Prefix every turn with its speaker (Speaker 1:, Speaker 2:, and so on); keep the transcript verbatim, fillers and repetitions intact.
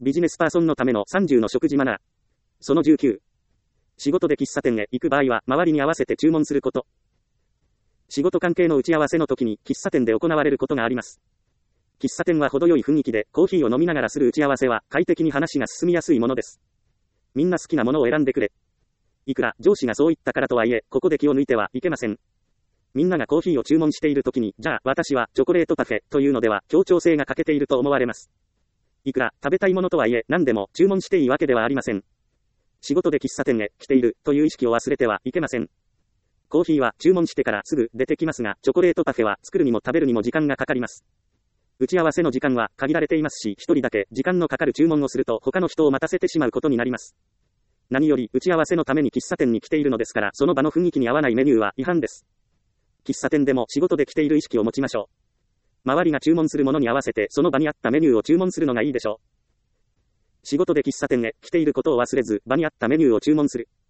Speaker 1: ビジネスパーソンのためのさんじゅうの食事マナー。そのじゅうきゅう。仕事で喫茶店へ行く場合は、周りに合わせて注文すること。仕事関係の打ち合わせの時に、喫茶店で行われることがあります。喫茶店は程よい雰囲気で、コーヒーを飲みながらする打ち合わせは、快適に話が進みやすいものです。みんな好きなものを選んでくれ。いくら上司がそう言ったからとはいえ、ここで気を抜いてはいけません。みんながコーヒーを注文している時に、じゃあ私はチョコレートパフェというのでは協調性が欠けていると思われます。いくら食べたいものとはいえ何でも注文していいわけではありません。仕事で喫茶店へ来ているという意識を忘れてはいけません。コーヒーは注文してからすぐ出てきますが、チョコレートパフェは作るにも食べるにも時間がかかります。打ち合わせの時間は限られていますし、一人だけ時間のかかる注文をすると他の人を待たせてしまうことになります。何より打ち合わせのために喫茶店に来ているのですから、その場の雰囲気に合わないメニューは違反です。喫茶店でも仕事で来ている意識を持ちましょう。周りが注文するものに合わせてその場に合ったメニューを注文するのがいいでしょう。仕事で喫茶店へ来ていることを忘れず、場に合ったメニューを注文する。